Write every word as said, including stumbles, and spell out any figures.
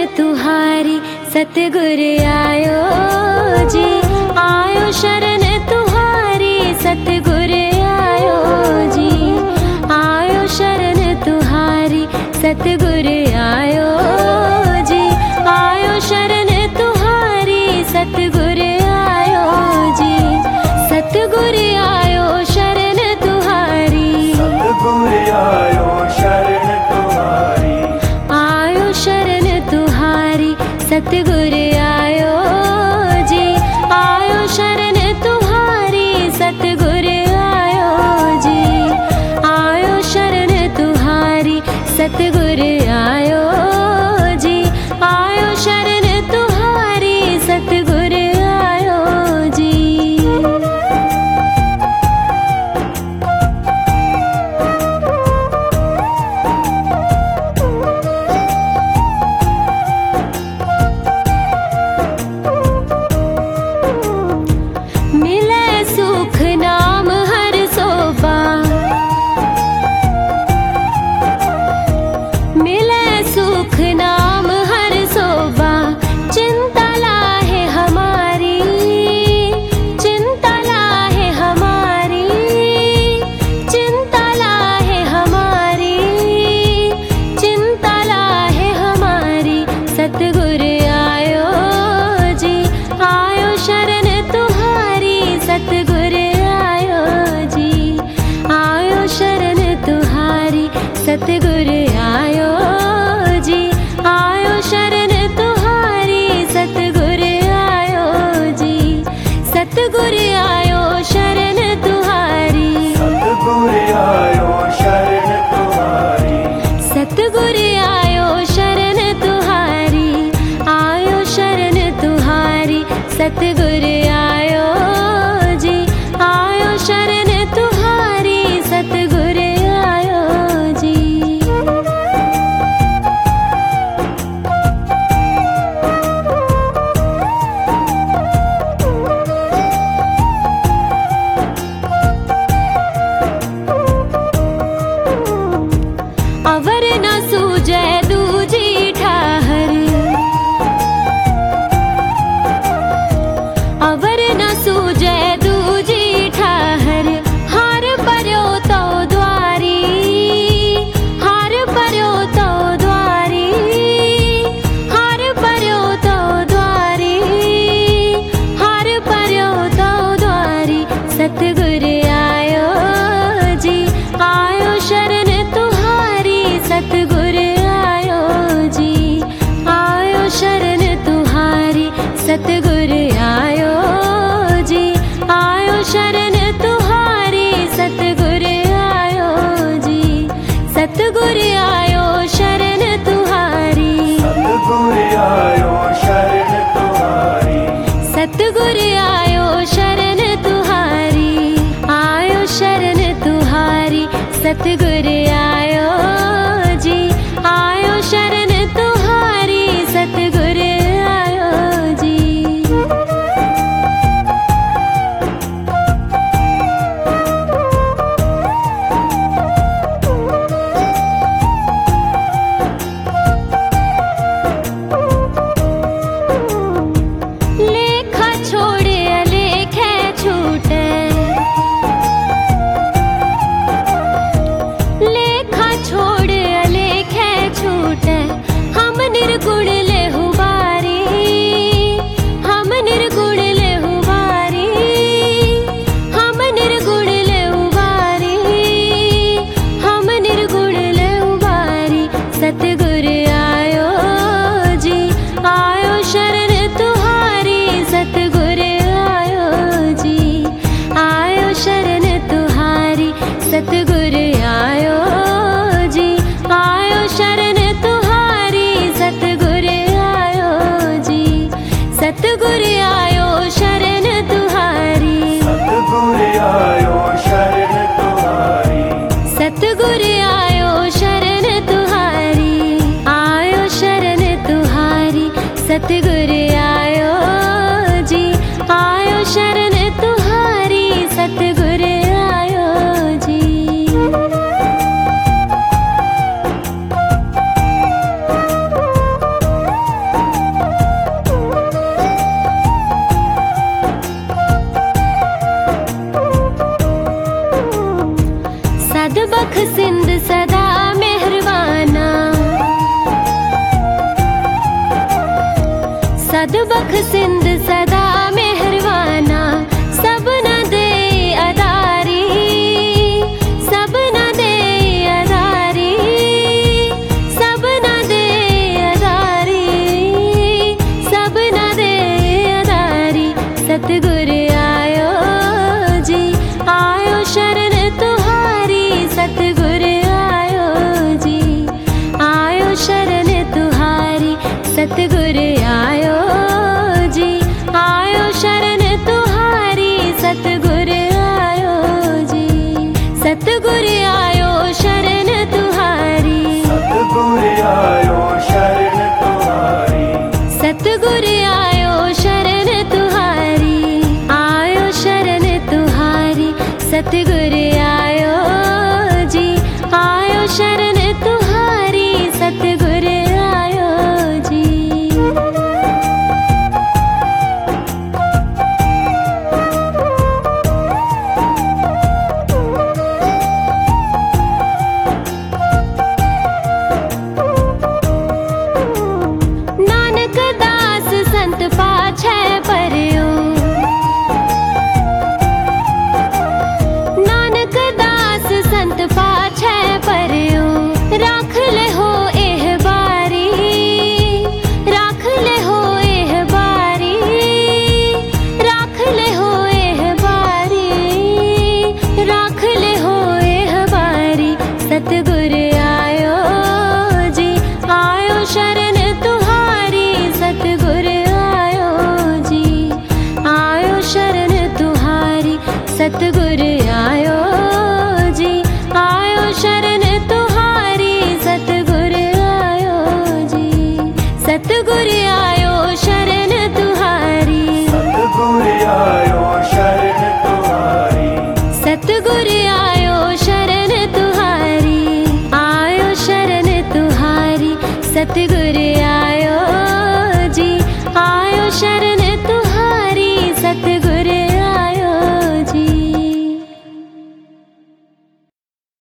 तुहारी सतगुर आयो जी, आयो शरण तुहारी सतगुर आयो जी, आयो शरण तुहारी सतगुर आयो जी, आयो शरण तुहारी सतगुर आयो जी, सतगुर आयो शरण तुहारी, सतगुर आयो शरण तुहारी, आयो शरण तुहारी सतगुर आयो जी, आयो शरण तुहारी सतगुर आयो जी, आयो शरण तुहारी सतगुर आयो जी, आयो शरण तुहारी सतगुर आयो जी। सतगुर आयो जी, आयो शरण तुहारी सतगुर आयो जी, सतगुर आयो शरण तुहारी, सतगुर आयो शरण तुहारी, सतगुर आयो शरण तुहारी, आयो शरण तुहारी सतगुर आयो जी, आयो शरण तुहारी सतगुर आयो जी। अवर न सूझे दूजी ठाहर, अवर न सूझे दूजी ठाहर, हार पर्यो तो द्वारी, हार पर्यो तो द्वारी, हार पर्यो तो द्वारी, हार पर्यो तो द्वारी, सतगुर आयो जी, आयो शरण तुहारी सतगुर आयो जी, आयो शरण तुहारी सतगुर आयो जी, आयो शरण तुहारी सतगुर आयो जी, सतगुर आयो शरण तुहारी, सतगुर आयो शरण तुहारी, सतगुर आयो शरण तुहारी, आयो शरण तुहारी सतगुर आयो जी, आयो शरण तुहारी सतगुर आयो जी। लेखा छोड़े लेखे छूटे, लेखा छोड़े लेखे छूटे, हम निर्गुण लेहु बारी, हम निर्गुण लेहु बारी, हम निर्गुण लेहु बारी, हम निर्गुण लेहु बारी, सतगुर आयो जी, आयो शरण तुहारी सतगुर आयो जी, आयो शरण तुहारी सतगुर आयो जी, आयो शरण तुहारी सतगुर आयो जी, सतगुर आयो शरण तुहारी, सतगुर आयो शरण तुहारी, सतगुर आयो शरण तुहारी, आयो शरण तुहारी सतगुर आयो जी, आयो शरण तुहारी सतगुर आयो जी। सदबख सिंध सदा मेहरवाना सब न दे अदारी सब न दे अदारी सब न दे अदारी सब न दे अदारी सतगुर आयो जी आयो शरण तुहारी सतगुर आयो जी आयो शरण तुहारी सतगुर आयो जी आयो शरण तुहारी सतगुर आयो जी सतगुर आयो शरण तुहारी सतगुर आयो शरण तुहारी सतगुर